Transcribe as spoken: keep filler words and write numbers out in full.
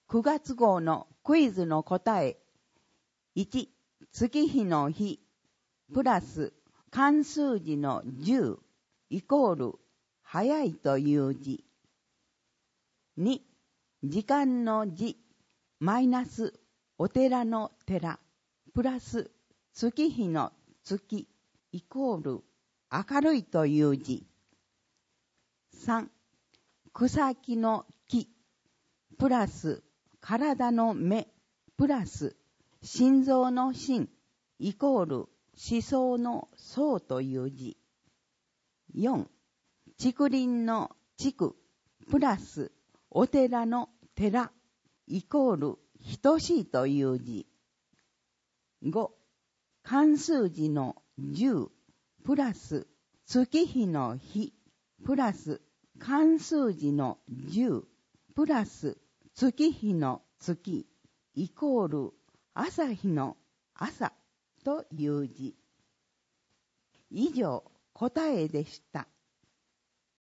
くがつ号のクイズの答え。いち、月日の日、プラス、漢数字のじゅう、イコール、早いという字。に、時間の字、マイナス、お寺の寺、プラス、月日の月、イコール、明るいという字。さん、草木の木、プラス、体の目、プラス、心臓の心、イコール、思想の想という字。よん、竹林の竹、プラス、お寺の寺、イコール、等しいという字。ご、漢数字のじゅう、プラス、月日の日、プラス、漢数字のじゅう、プラス、月日の月、イコール、朝日の朝という字。以上、答えでした。